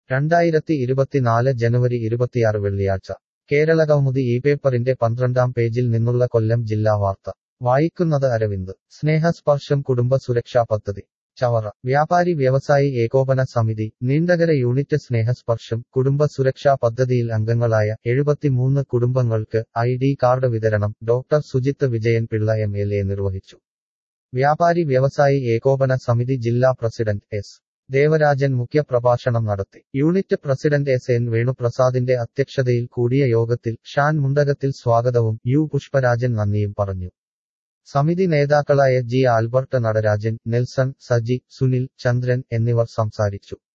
2024 ജനുവരി 26 വെള്ളിയാഴ്ച കേരളകൗമുദി ഈ പേപ്പറിന്റെ 12-ാം പേജിൽ നിന്നുള്ള കൊല്ലം ജില്ലാ വാർത്ത വായിക്കുന്നത് അരവിന്ദ്. സ്നേഹസ്പർശം കുടുംബ സുരക്ഷാ പദ്ധതി ചവറ. വ്യാപാരി വ്യവസായി ഏകോപന സമിതി നീണ്ടകര യൂണിറ്റ് സ്നേഹസ്പർശം കുടുംബ സുരക്ഷാ പദ്ധതിയിൽ അംഗങ്ങളായ 73 കുടുംബങ്ങൾക്ക് ID കാർഡ് വിതരണം ഡോക്ടർ സുജിത്ത് വിജയൻ പിള്ള MLA നിർവഹിച്ചു. വ്യാപാരി വ്യവസായി ഏകോപന സമിതി ജില്ലാ പ്രസിഡന്റ് എസ്. ദേവരാജൻ മുഖ്യപ്രഭാഷണം നടത്തി. യൂണിറ്റ് പ്രസിഡന്റ് SN വേണുപ്രസാദിന്റെ അധ്യക്ഷതയിൽ കൂടിയ യോഗത്തിൽ ഷാൻ മുണ്ടകത്തിൽ സ്വാഗതവും U പുഷ്പരാജൻ നന്ദിയും പറഞ്ഞു. സമിതി നേതാക്കളായ G Albert Natarajan, Nelson, Saji, Sunil, Chandran എന്നിവർ സംസാരിച്ചു.